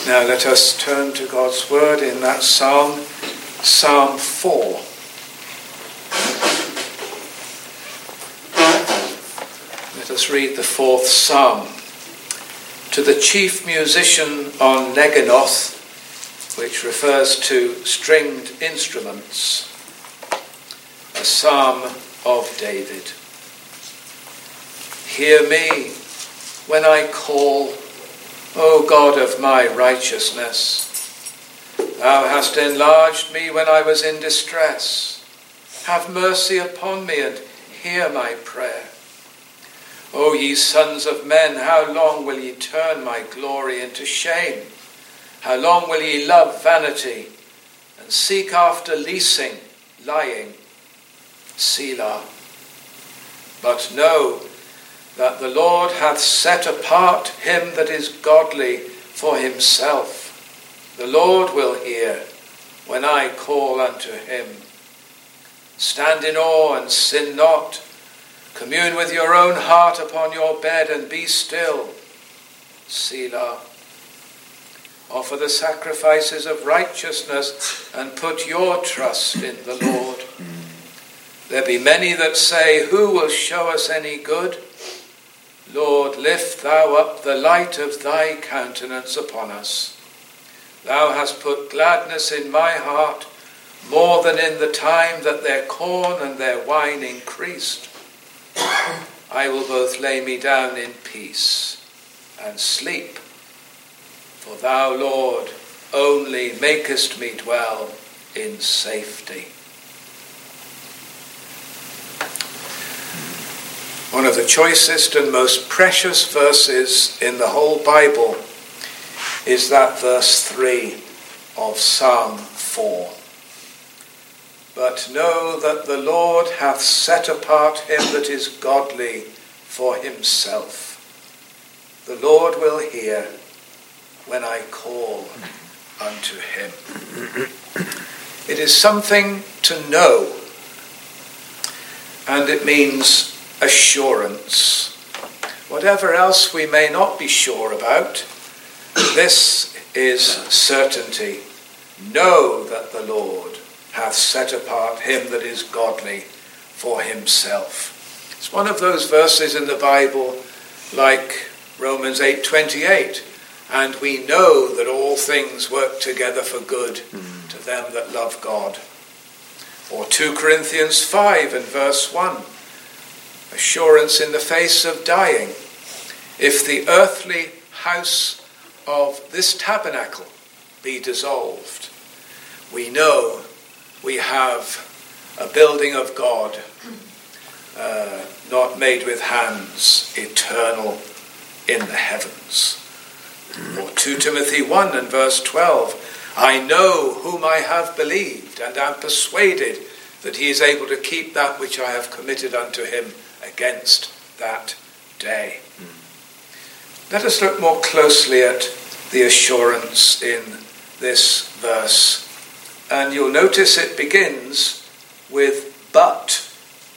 Now let us turn to God's word in that psalm, Psalm 4. Let us read the fourth psalm. To the chief musician on Neginoth, which refers to stringed instruments, a psalm of David. Hear me when I call, O God of my righteousness. Thou hast enlarged me when I was in distress. Have mercy upon me and hear my prayer. O ye sons of men, how long will ye turn my glory into shame? How long will ye love vanity and seek after leasing, lying? Selah. But know that the Lord hath set apart him that is godly for himself. The Lord will hear when I call unto him. Stand in awe and sin not. Commune with your own heart upon your bed and be still. Selah. Offer the sacrifices of righteousness and put your trust in the Lord. There be many that say, who will show us any good? Lord, lift thou up the light of thy countenance upon us. Thou hast put gladness in my heart more than in the time that their corn and their wine increased. I will both lay me down in peace and sleep. For thou, Lord, only makest me dwell in safety. One of the choicest and most precious verses in the whole Bible is that verse 3 of Psalm 4. But know that the Lord hath set apart him that is godly for himself. The Lord will hear when I call unto him. It is something to know, and it means assurance. Whatever else we may not be sure about, this is certainty. Know that the Lord hath set apart him that is godly for himself. It's one of those verses in the Bible like Romans 8:28, and we know that all things work together for good to them that love God. Or 2 Corinthians 5 and verse 1, assurance in the face of dying. If the earthly house of this tabernacle be dissolved, we know we have a building of God, not made with hands, eternal in the heavens. Or 2 Timothy 1 and verse 12, I know whom I have believed, and am persuaded that he is able to keep that which I have committed unto him against that day. Let us look more closely at the assurance in this verse. And you'll notice it begins with but.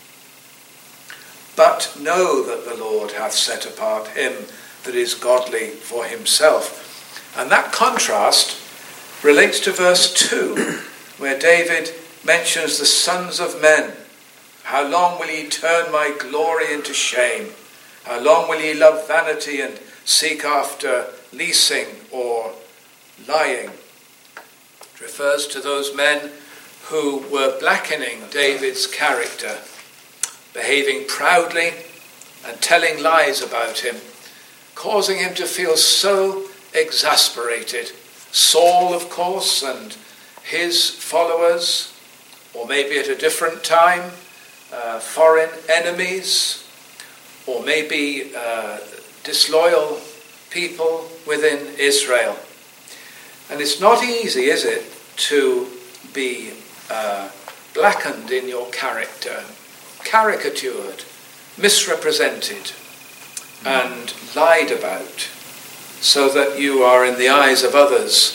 But know that the Lord hath set apart him that is godly for himself. And that contrast relates to verse 2, where David mentions the sons of men. How long will ye turn my glory into shame? How long will ye love vanity and seek after leasing or lying? It refers to those men who were blackening David's character, behaving proudly and telling lies about him, causing him to feel so exasperated. Saul, of course, and his followers, or maybe at a different time, foreign enemies, or maybe disloyal people within Israel. And it's not easy, is it, to be blackened in your character, caricatured, misrepresented, and lied about, so that you are in the eyes of others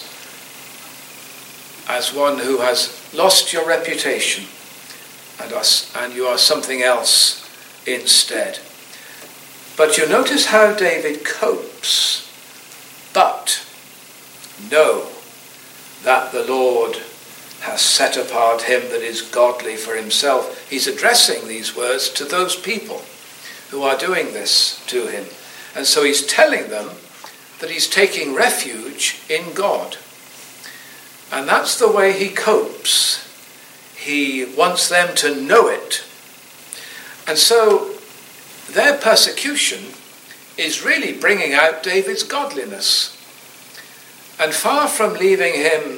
as one who has lost your reputation and you are something else instead. But you notice how David copes. But know that the Lord has set apart him that is godly for himself. He's addressing these words to those people who are doing this to him. And so he's telling them that he's taking refuge in God. And that's the way he copes. He wants them to know it. And so their persecution is really bringing out David's godliness. And far from leaving him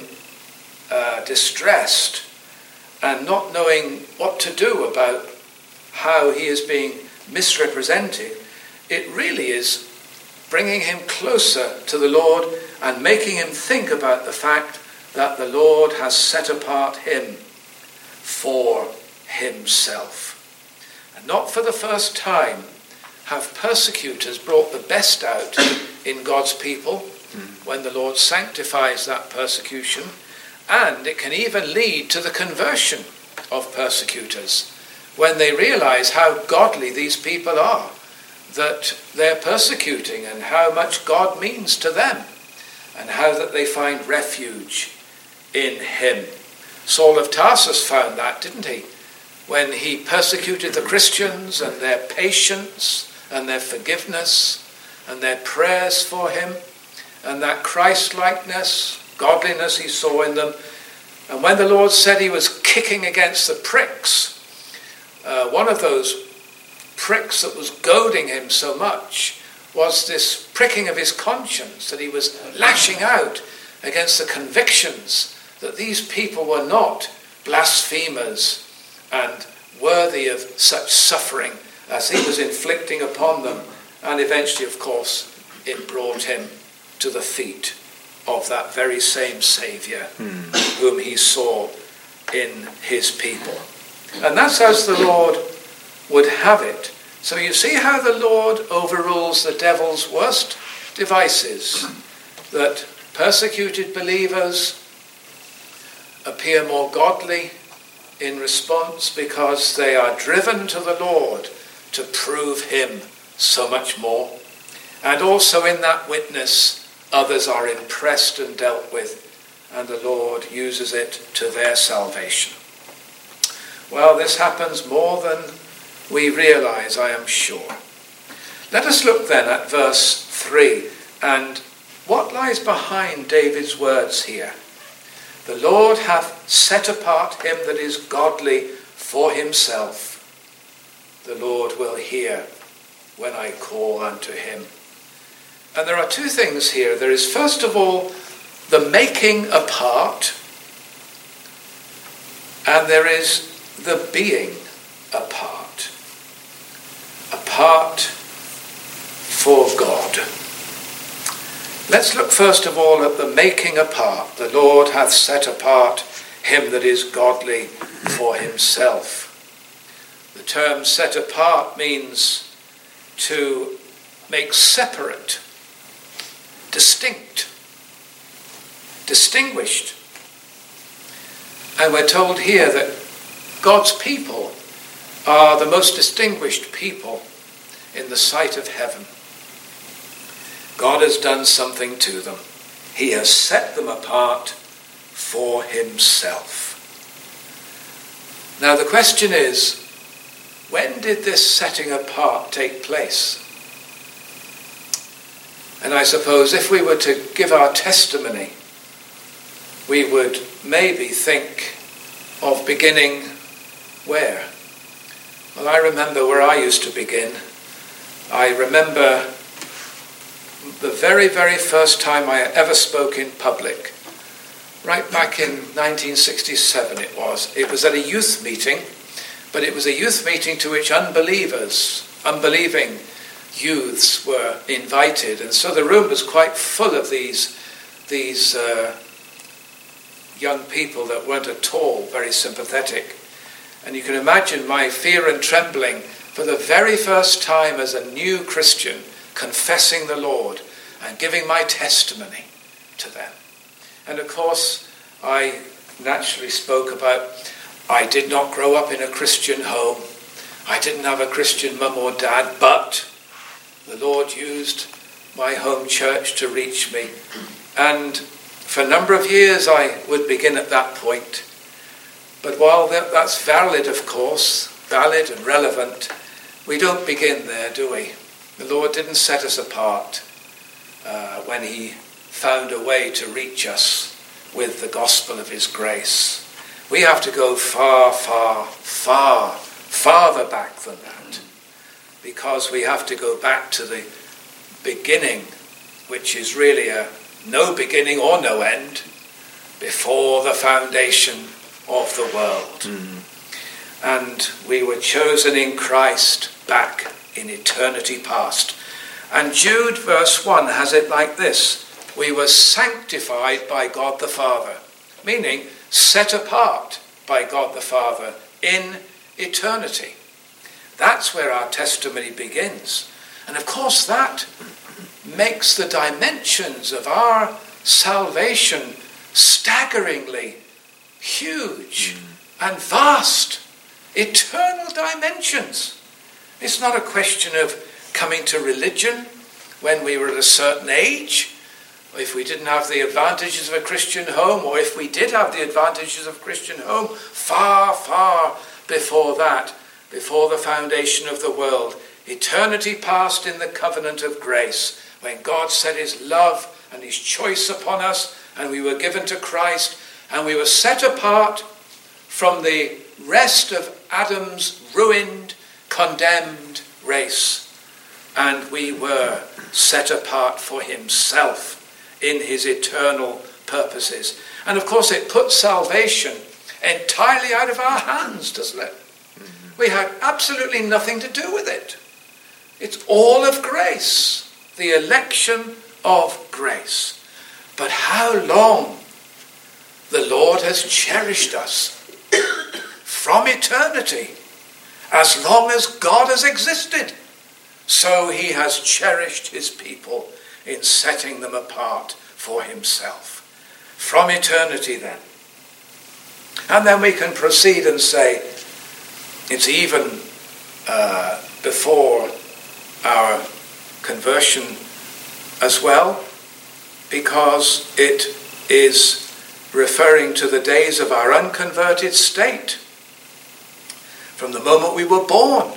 distressed and not knowing what to do about how he is being misrepresented, it really is bringing him closer to the Lord and making him think about the fact that the Lord has set apart him for himself. And not for the first time have persecutors brought the best out in God's people when the Lord sanctifies that persecution, and it can even lead to the conversion of persecutors when they realize how godly these people are that they're persecuting and how much God means to them and how that they find refuge in him. Saul of Tarsus found that, didn't he? When he persecuted the Christians and their patience and their forgiveness and their prayers for him and that Christ-likeness, godliness he saw in them. And when the Lord said he was kicking against the pricks, one of those pricks that was goading him so much was this pricking of his conscience, that he was lashing out against the convictions that these people were not blasphemers and worthy of such suffering as he was inflicting upon them. And eventually, of course, it brought him to the feet of that very same Saviour whom he saw in his people. And that's as the Lord would have it. So you see how the Lord overrules the devil's worst devices, that persecuted believers appear more godly in response because they are driven to the Lord to prove him so much more. And also in that witness, others are impressed and dealt with, and the Lord uses it to their salvation. Well, this happens more than we realize, I am sure. Let us look then at verse 3 and what lies behind David's words here. The Lord hath set apart him that is godly for himself. The Lord will hear when I call unto him. And there are two things here. There is first of all the making apart, and there is the being apart. Apart for God. Let's look first of all at the making apart. The Lord hath set apart him that is godly for himself. The term set apart means to make separate, distinct, distinguished. And we're told here that God's people are the most distinguished people in the sight of heaven. God has done something to them. He has set them apart for himself. Now the question is, when did this setting apart take place? And I suppose if we were to give our testimony, we would maybe think of beginning where? Well, I remember where I used to begin. I remember the very, very first time I ever spoke in public. Right back in 1967 it was. It was at a youth meeting, but it was a youth meeting to which unbelieving youths were invited. And so the room was quite full of these young people that weren't at all very sympathetic. And you can imagine my fear and trembling for the very first time as a new Christian, confessing the Lord and giving my testimony to them. And of course, I naturally spoke about, I did not grow up in a Christian home. I didn't have a Christian mum or dad, but the Lord used my home church to reach me. And For a number of years I would begin at that point. But while that's valid, of course, valid and relevant, we don't begin there, do we? The Lord didn't set us apart when he found a way to reach us with the gospel of his grace. We have to go farther back than that, because we have to go back to the beginning, which is really a no beginning or no end, before the foundation of the world. And we were chosen in Christ back in eternity past. And Jude verse 1 has it like this: we were sanctified by God the Father, meaning set apart by God the Father in eternity. That's where our testimony begins. And of course that makes the dimensions of our salvation staggeringly huge and vast, eternal dimensions. It's not a question of coming to religion when we were at a certain age, or if we didn't have the advantages of a Christian home, or if we did have the advantages of a Christian home, far before that, before the foundation of the world, eternity past in the covenant of grace, when God set his love and his choice upon us, and we were given to Christ, and we were set apart from the rest of Adam's ruined, condemned race. And we were set apart for himself in his eternal purposes. And of course it puts salvation entirely out of our hands, doesn't it? We had absolutely nothing to do with it. It's all of grace, the election of grace. But how long the Lord has cherished us from eternity. As long as God has existed, so he has cherished his people in setting them apart for himself. From eternity then. And then we can proceed and say, it's even before our conversion as well, because it is referring to the days of our unconverted state. From the moment we were born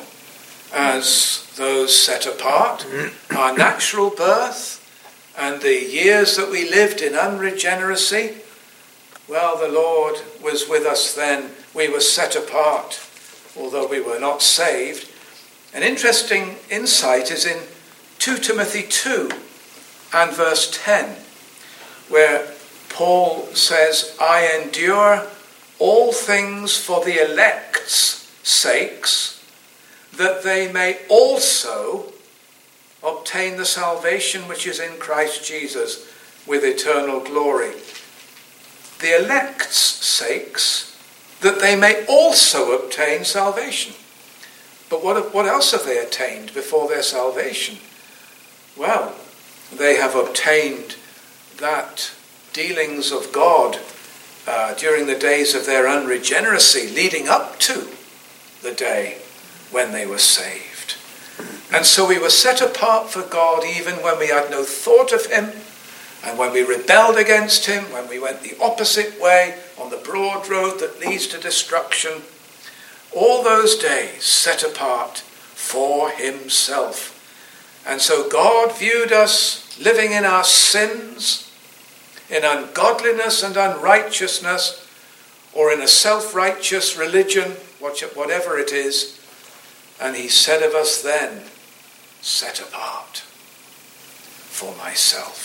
as those set apart, our natural birth, and the years that we lived in unregeneracy, well, the Lord was with us then. We were set apart, although we were not saved. An interesting insight is in 2 Timothy 2 and verse 10, where Paul says, I endure all things for the elect's sakes, that they may also obtain the salvation which is in Christ Jesus with eternal glory. The elect's sakes, that they may also obtain salvation. But what else have they attained before their salvation? Well, they have obtained that dealings of God during the days of their unregeneracy, leading up to the day when they were saved. And so we were set apart for God even when we had no thought of him, and when we rebelled against him, when we went the opposite way on the broad road that leads to destruction. All those days set apart for himself. And so God viewed us living in our sins, in ungodliness and unrighteousness, or in a self-righteous religion, whatever it is, and he said of us then, set apart for myself.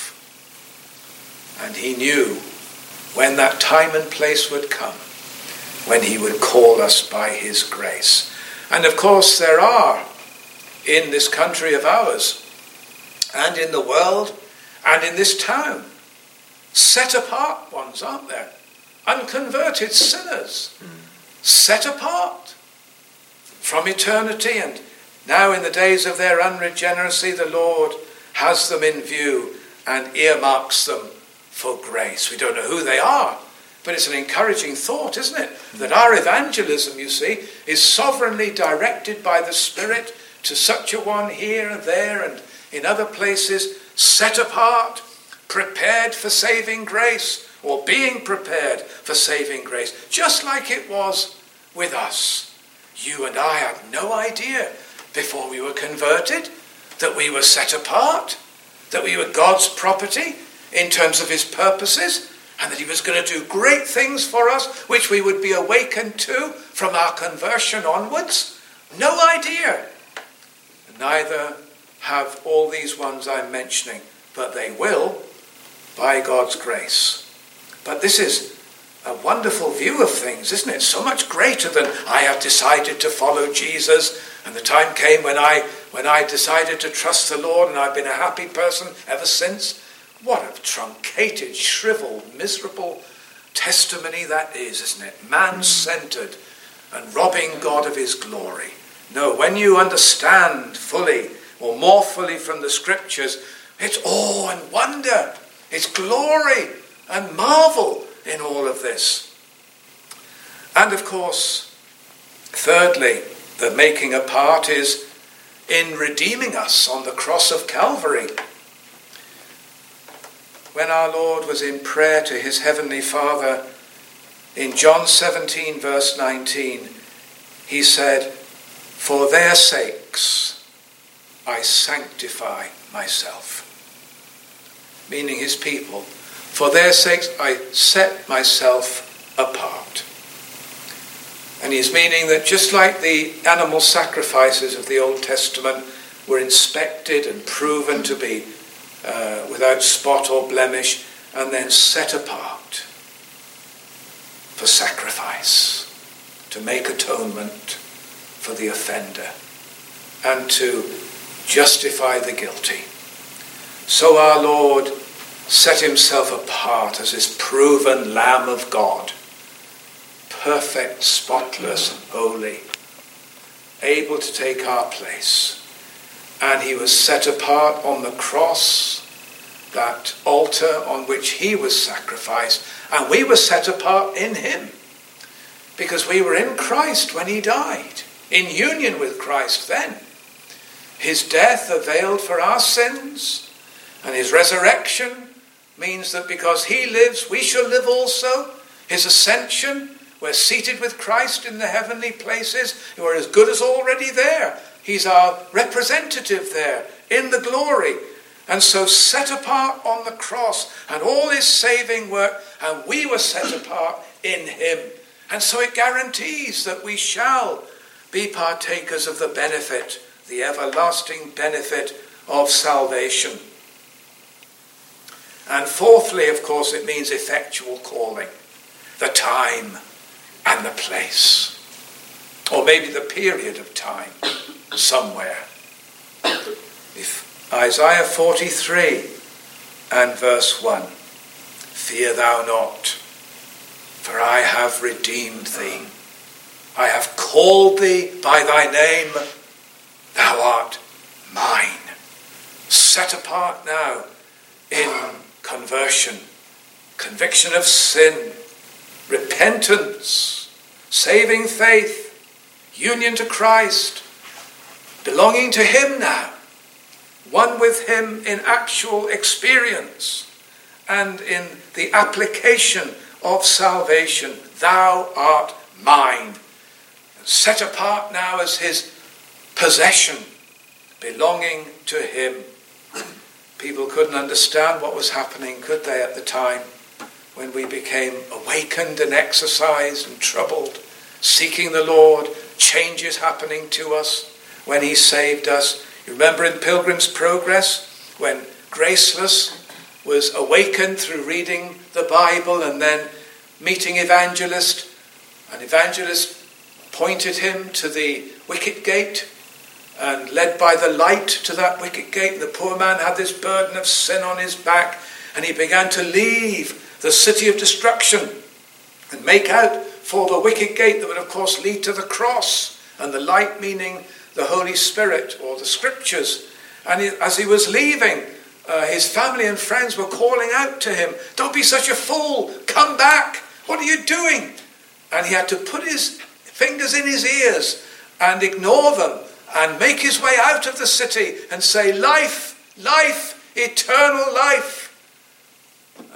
And he knew when that time and place would come, when he would call us by his grace. And of course there are, in this country of ours, and in the world, and in this town, set apart ones, aren't there? Unconverted sinners, set apart from eternity, and now in the days of their unregeneracy, the Lord has them in view and earmarks them for grace. We don't know who they are, but it's an encouraging thought, isn't it? That our evangelism, you see, is sovereignly directed by the Spirit to such a one here and there and in other places, set apart, prepared for saving grace, or being prepared for saving grace, just like it was with us. You and I had no idea before we were converted that we were set apart, that we were God's property in terms of his purposes, and that he was going to do great things for us, which we would be awakened to from our conversion onwards. No idea. Neither have all these ones I'm mentioning, but they will by God's grace. But this is a wonderful view of things, isn't it? So much greater than I have decided to follow Jesus, and the time came when I decided to trust the Lord, and I've been a happy person ever since. What a truncated, shriveled, miserable testimony that is, isn't it? Man-centered and robbing God of his glory. No, when you understand fully, or more fully from the scriptures, it's awe and wonder. It's glory and marvel in all of this. And of course, thirdly, the making a part is in redeeming us on the cross of Calvary. When our Lord was in prayer to his heavenly Father, in John 17 verse 19, he said, "For their sakes I sanctify myself." Meaning his people. For their sakes I set myself apart. And he's meaning that just like the animal sacrifices of the Old Testament were inspected and proven to be without spot or blemish, and then set apart for sacrifice, to make atonement for the offender, and to justify the guilty. So our Lord set himself apart as this proven Lamb of God, perfect, spotless, and holy, able to take our place. And he was set apart on the cross, that altar on which he was sacrificed, and we were set apart in him, because we were in Christ when he died, in union with Christ then. His death availed for our sins, and his resurrection means that because he lives, we shall live also. His ascension, we're seated with Christ in the heavenly places, and we're as good as already there. He's our representative there in the glory. And so set apart on the cross and all his saving work, and we were set apart in him. And so it guarantees that we shall be partakers of the benefit, the everlasting benefit of salvation. And fourthly, of course, it means effectual calling, the time and the place, or maybe the period of time somewhere. If Isaiah 43 and verse 1, "Fear thou not, for I have redeemed thee. I have called thee by thy name, thou art mine." Set apart now in conversion, conviction of sin, repentance, saving faith, union to Christ, belonging to him now, one with him in actual experience and in the application of salvation. Thou art mine. Set apart now as his possession, belonging to him. People couldn't understand what was happening, could they, at the time when we became awakened and exercised and troubled, seeking the Lord, changes happening to us when he saved us. You remember in Pilgrim's Progress, when Graceless was awakened through reading the Bible and then meeting Evangelist, and Evangelist pointed him to the wicket gate and led by the light to that wicket gate. The poor man had this burden of sin on his back, and he began to leave the city of destruction and make out for the wicket gate that would of course lead to the cross, and the light meaning the Holy Spirit or the scriptures. And as he was leaving, his family and friends were calling out to him, "Don't be such a fool, come back, what are you doing?" And he had to put his fingers in his ears and ignore them and make his way out of the city and say, "Life, life, eternal life."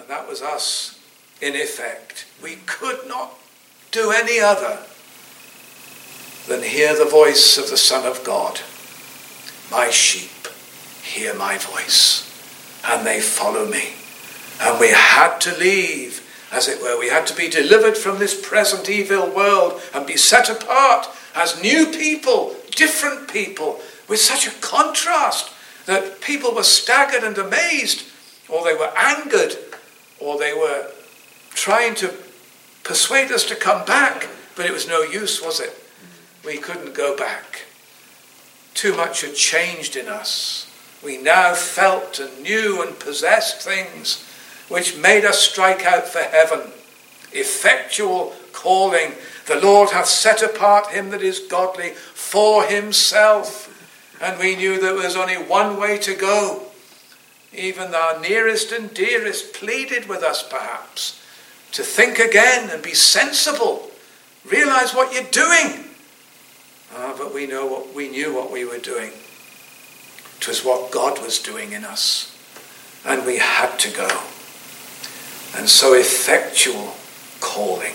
And that was us, in effect. We could not do any other than hear the voice of the Son of God. My sheep hear my voice, and they follow me. And we had to leave, as it were. We had to be delivered from this present evil world and be set apart as new people, different people, with such a contrast that people were staggered and amazed, or they were angered, or they were trying to persuade us to come back, but it was no use, was it? We couldn't go back. Too much had changed in us. We now felt and knew and possessed things which made us strike out for heaven. Effectual calling. The Lord hath set apart him that is godly for himself. And we knew there was only one way to go. Even our nearest and dearest pleaded with us, perhaps, to think again and be sensible. Realize what you're doing. But we knew what we were doing. It was what God was doing in us. And we had to go. And so effectual calling.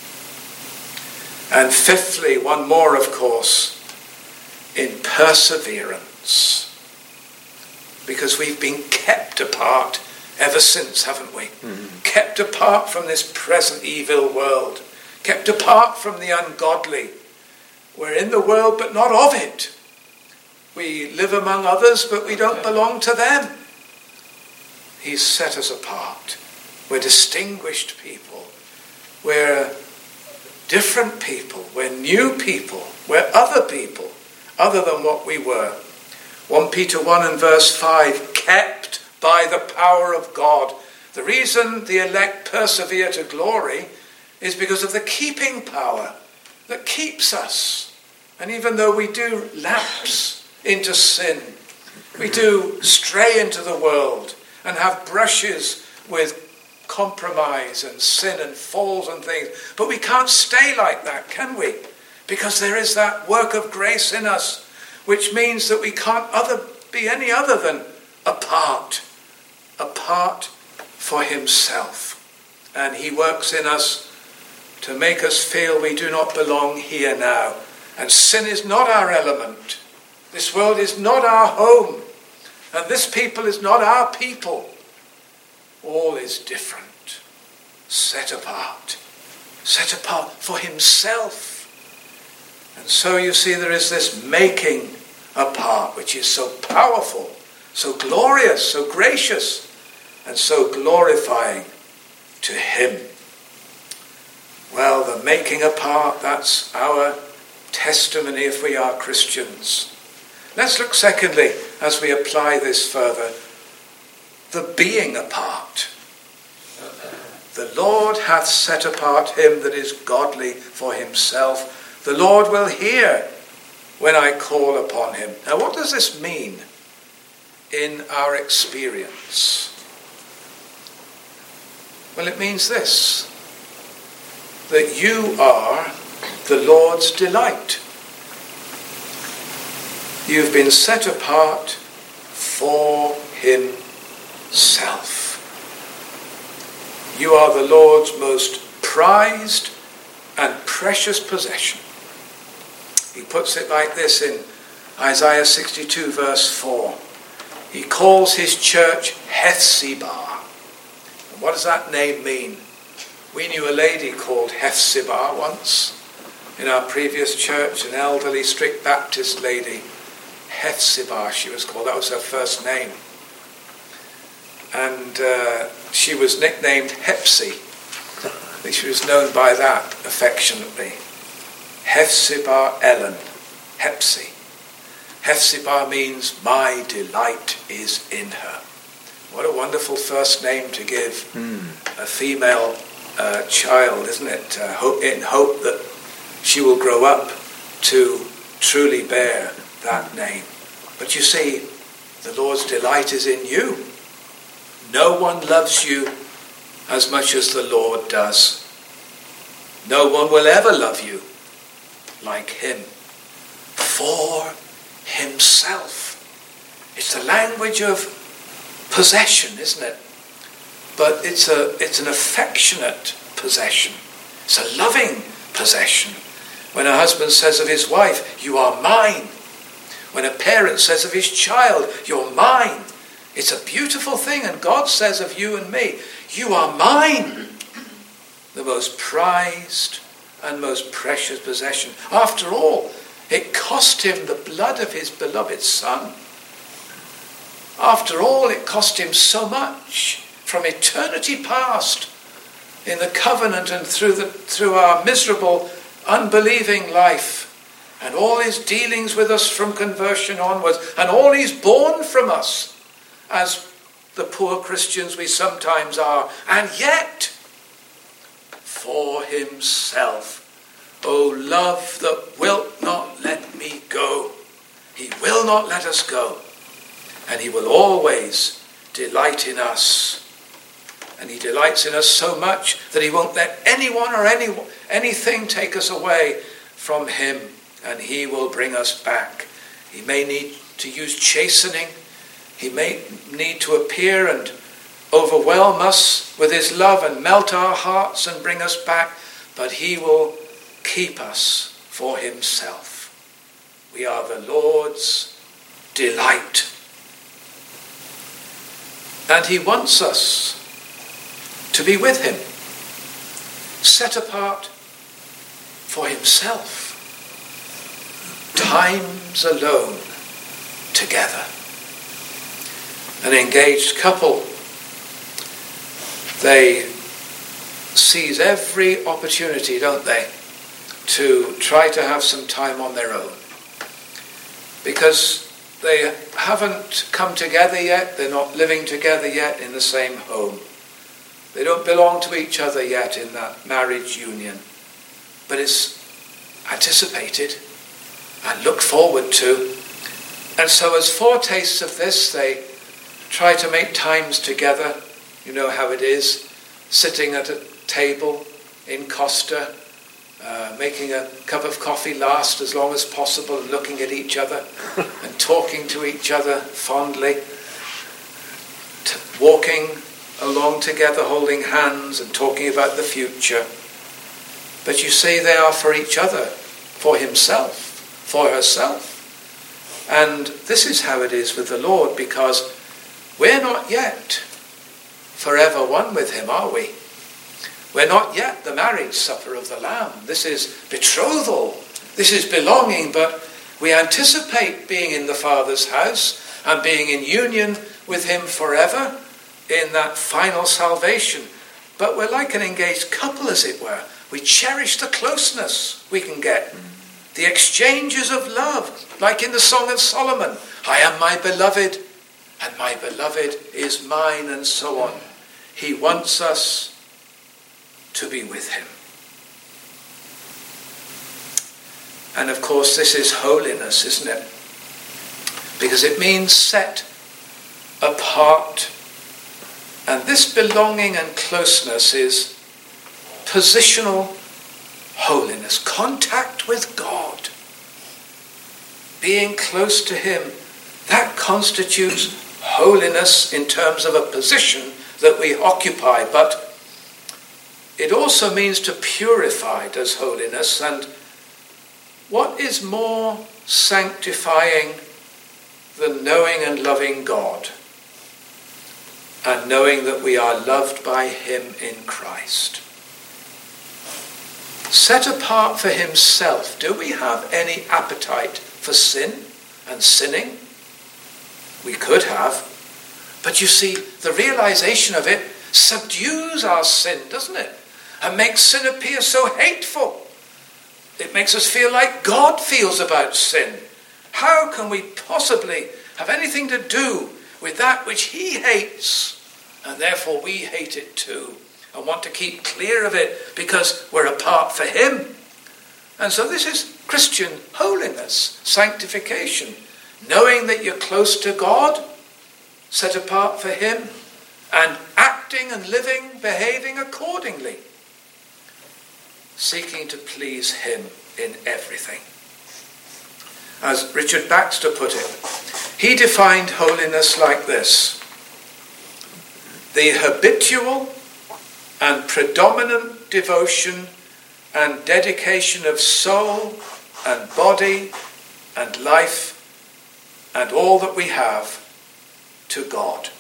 And fifthly, one more, of course, in perseverance. Because we've been kept apart ever since, haven't we? Mm-hmm. Kept apart from this present evil world. Kept apart from the ungodly. We're in the world, but not of it. We live among others, but we don't belong to them. He's set us apart. We're distinguished people. We're different people. We're new people. We're other people, other than what we were. 1 Peter 1 and verse 5, kept by the power of God. The reason the elect persevere to glory is because of the keeping power that keeps us. And even though we do lapse into sin, we do stray into the world and have brushes with compromise and sin and falls and things, but we can't stay like that, can we? Because there is that work of grace in us, which means that we can't be any other than apart for himself. And he works in us to make us feel we do not belong here now. And sin is not our element. This world is not our home. And this people is not our people. All is different. Set apart for himself. And so you see there is this making apart, which is so powerful, so glorious, so gracious, and so glorifying to him. Well, the making apart, that's our testimony if we are Christians. Let's look secondly, as we apply this further, the being apart. The Lord hath set apart him that is godly for himself. The Lord will hear when I call upon him. Now, what does this mean in our experience? Well, it means this, that you are the Lord's delight. You've been set apart for himself. You are the Lord's most prized and precious possession. He puts it like this in Isaiah 62 verse 4. He calls his church Hephzibah. And what does that name mean? We knew a lady called Hephzibah once in our previous church, an elderly, strict Baptist lady. Hephzibah, she was called. That was her first name. And she was nicknamed Hepsy. I think she was known by that affectionately. Hephzibah Ellen, Hepsy. Hephzibah means my delight is in her. What a wonderful first name to give a female child, isn't it? In hope that she will grow up to truly bear that name. But you see, the Lord's delight is in you. No one loves you as much as the Lord does. No one will ever love you like him. For himself. It's the language of possession, isn't it? but it's an affectionate possession. It's a loving possession. When a husband says of his wife, "You are mine." When a parent says of his child, "You're mine." It's a beautiful thing. And God says of you and me, "You are mine." The most prized and most precious possession. After all, it cost him the blood of his beloved Son. After all, it cost him so much from eternity past in the covenant and through our miserable, unbelieving life, and all his dealings with us from conversion onwards, and all he's borne from us as the poor Christians we sometimes are, and yet for himself. O love that wilt not let me go. He will not let us go. And he will always delight in us. And he delights in us so much that he won't let anyone or anything take us away from him. And he will bring us back. He may need to use chastening. He may need to appear and overwhelm us with his love and melt our hearts and bring us back. But he will keep us for himself. We are the Lord's delight. And he wants us to be with him, set apart for himself. Times alone together. An engaged couple, they seize every opportunity, don't they, to try to have some time on their own. Because they haven't come together yet, they're not living together yet in the same home. They don't belong to each other yet in that marriage union. But it's anticipated and looked forward to. And so as foretastes of this, they try to make times together. You know how it is, sitting at a table in Costa, making a cup of coffee last as long as possible, looking at each other and talking to each other fondly, walking along together, holding hands and talking about the future. But you see, they are for each other, for himself, for herself. And this is how it is with the Lord, because we're not yet forever one with him, are we? We're not yet the marriage supper of the Lamb. This is betrothal. This is belonging, but we anticipate being in the Father's house and being in union with him forever in that final salvation. But we're like an engaged couple, as it were. We cherish the closeness we can get. The exchanges of love, like in the Song of Solomon. I am my beloved, and my beloved is mine, and so on. He wants us to be with him. And of course, this is holiness, isn't it? Because it means set apart. And this belonging and closeness is positional holiness, contact with God, being close to him. That constitutes holiness in terms of a position that we occupy, but it also means to purify, does holiness. And what is more sanctifying than knowing and loving God and knowing that we are loved by him in Christ? Set apart for himself, do we have any appetite for sin and sinning? We could have. But you see, the realization of it subdues our sin, doesn't it? And makes sin appear so hateful. It makes us feel like God feels about sin. How can we possibly have anything to do with that which he hates? And therefore we hate it too. And want to keep clear of it because we're apart for him. And so this is Christian holiness, sanctification. Knowing that you're close to God, set apart for him, and acting and living, behaving accordingly. Seeking to please him in everything. As Richard Baxter put it, he defined holiness like this: the habitual and predominant devotion and dedication of soul and body and life and all that we have to God.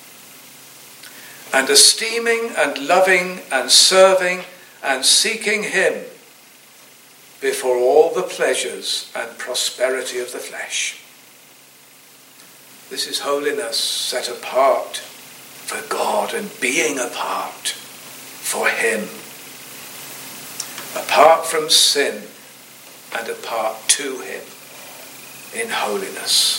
And esteeming and loving and serving and seeking him before all the pleasures and prosperity of the flesh. This is holiness set apart for God and being apart for him. Apart from sin and apart to him in holiness.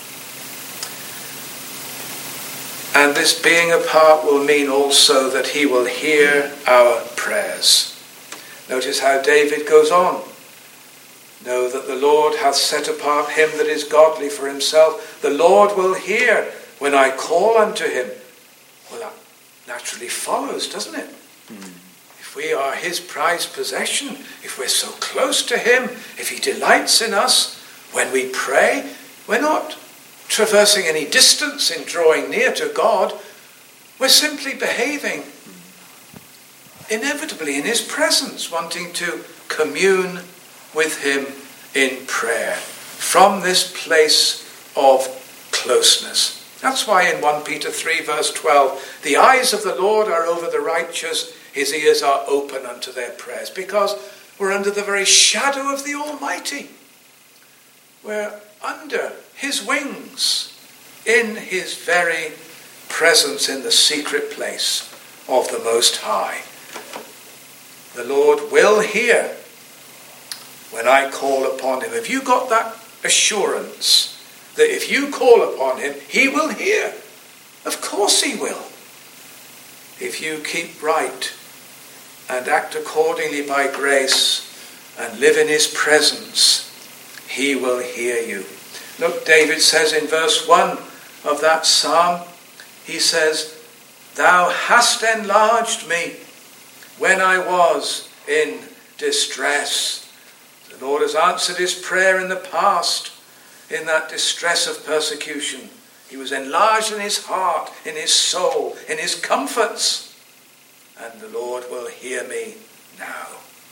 And this being apart will mean also that he will hear our prayers. Notice how David goes on. Know that the Lord hath set apart him that is godly for himself. The Lord will hear when I call unto him. Well, that naturally follows, doesn't it? If we are his prized possession, if we're so close to him, if he delights in us, when we pray, we're not traversing any distance in drawing near to God. We're simply behaving inevitably in his presence, wanting to commune with him in prayer from this place of closeness. That's why in 1 Peter 3 verse 12, the eyes of the Lord are over the righteous, his ears are open unto their prayers, because we're under the very shadow of the Almighty. We're under his wings, in his very presence in the secret place of the Most High. The Lord will hear when I call upon him. Have you got that assurance that if you call upon him, he will hear? Of course he will. If you keep right and act accordingly by grace and live in his presence, he will hear you. Look, David says in verse 1 of that psalm, he says, thou hast enlarged me when I was in distress. The Lord has answered his prayer in the past in that distress of persecution. He was enlarged in his heart, in his soul, in his comforts. And the Lord will hear me now.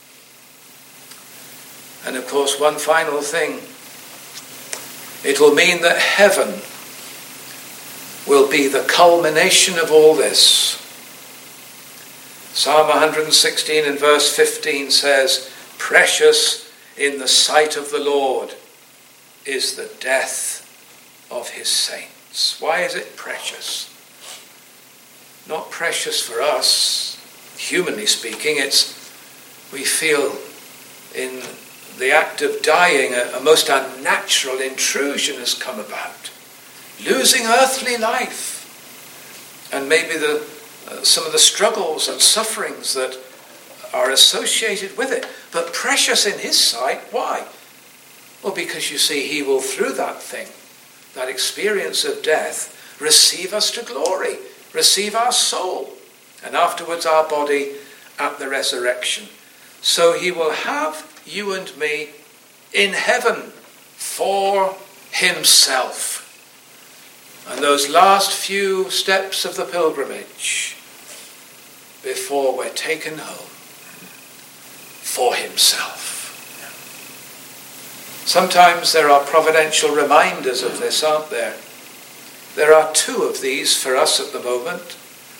And of course, one final thing. It will mean that heaven will be the culmination of all this. Psalm 116 and verse 15 says, precious in the sight of the Lord is the death of his saints. Why is it precious? Not precious for us, humanly speaking. We feel in the act of dying, a most unnatural intrusion has come about. Losing earthly life. And maybe some of the struggles and sufferings that are associated with it. But precious in his sight, why? Well, because you see, he will, through that thing, that experience of death, receive us to glory, receive our soul, and afterwards our body at the resurrection. So he will have you and me in heaven for himself. And those last few steps of the pilgrimage before we're taken home for himself. Sometimes there are providential reminders of this, aren't there? There are two of these for us at the moment.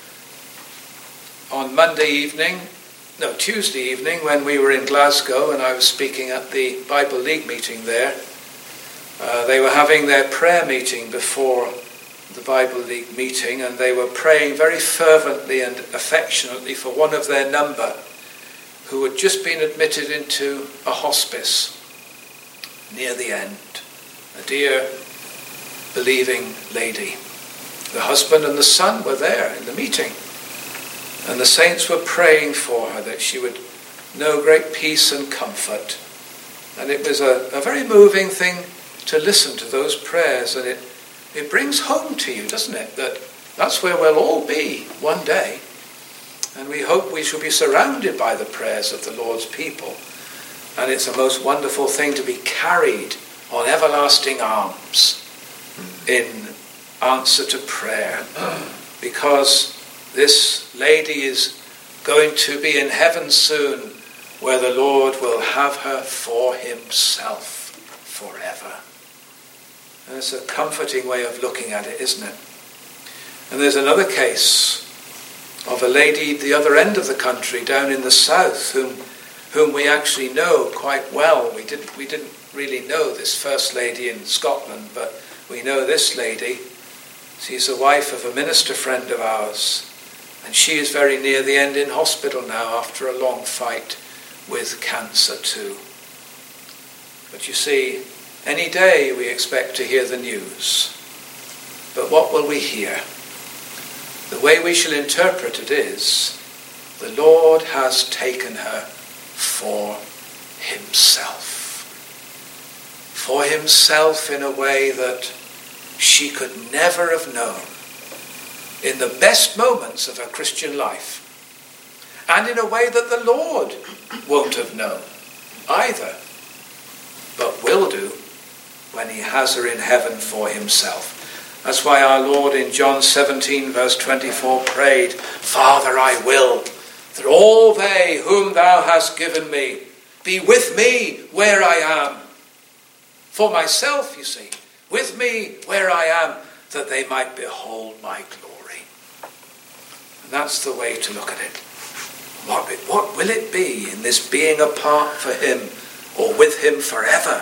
On Tuesday evening, when we were in Glasgow and I was speaking at the Bible League meeting there, they were having their prayer meeting before the Bible League meeting, and they were praying very fervently and affectionately for one of their number who had just been admitted into a hospice near the end, a dear believing lady. The husband and the son were there in the meeting, and the saints were praying for her that she would know great peace and comfort. And it was a very moving thing to listen to those prayers, and it brings home to you, doesn't it, that that's where we'll all be one day. And we hope we shall be surrounded by the prayers of the Lord's people. And it's a most wonderful thing to be carried on everlasting arms in answer to prayer. Because This lady is going to be in heaven soon, where the Lord will have her for himself forever. And it's a comforting way of looking at it, isn't it? And there's another case of a lady at the other end of the country, down in the south, whom we actually know quite well. We didn't really know this first lady in Scotland, but we know this lady. She's the wife of a minister friend of ours, and she is very near the end in hospital now after a long fight with cancer too. But you see, any day we expect to hear the news. But what will we hear? The way we shall interpret it is, the Lord has taken her for himself. For himself in a way that she could never have known in the best moments of her Christian life. And in a way that the Lord won't have known either, but will do when he has her in heaven for himself. That's why our Lord in John 17 verse 24 prayed, Father, I will that all they whom thou hast given me be with me where I am. For myself, you see, with me where I am, that they might behold my glory. And that's the way to look at it. What will it be in this being apart for him or with him forever?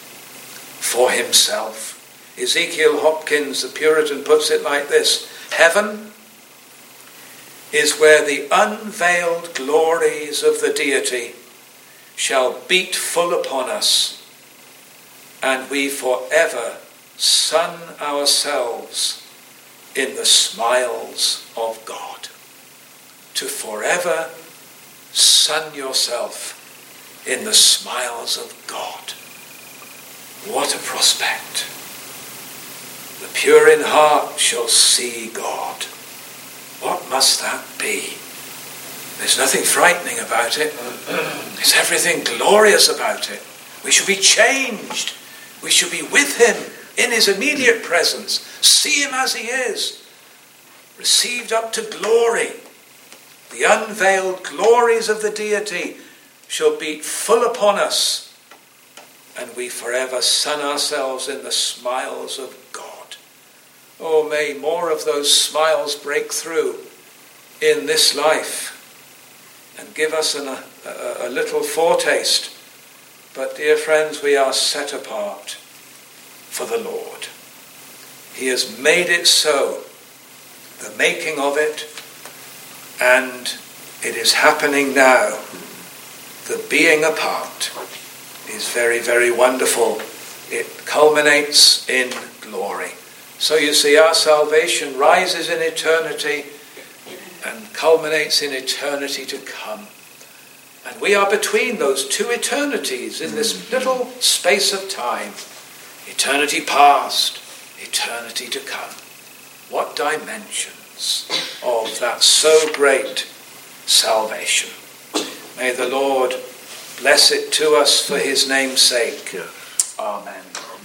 For himself. Ezekiel Hopkins, the Puritan, puts it like this: heaven is where the unveiled glories of the deity shall beat full upon us, and we forever sun ourselves in the smiles of God. To forever sun yourself in the smiles of God. What a prospect. The pure in heart shall see God. What must that be? There's nothing frightening about it. There's everything glorious about it. We shall be changed. We shall be with him in his immediate presence. See him as he is. Received up to glory. The unveiled glories of the deity shall beat full upon us, and we forever sun ourselves in the smiles of God. Oh, may more of those smiles break through in this life and give us a little foretaste. But dear friends, we are set apart for the Lord. He has made it so, the making of it, and it is happening now. The being apart is very, very wonderful. It culminates in glory. So you see, our salvation rises in eternity and culminates in eternity to come. And we are between those two eternities in this little space of time. Eternity past, eternity to come. What dimensions of that so great salvation. May the Lord bless it to us for his name's sake. Amen.